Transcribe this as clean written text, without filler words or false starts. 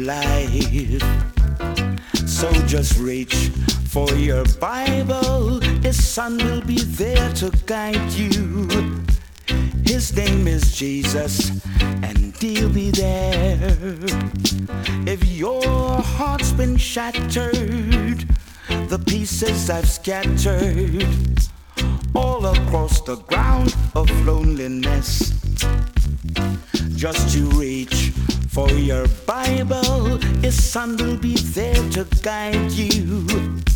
life. So just reach for your Bible. His son will be there to guide you. His name is Jesus, and he'll be there. If your heart's been shattered, the pieces I've scattered all across the ground of loneliness, just you reach for your Bible. His son will be there to guide you.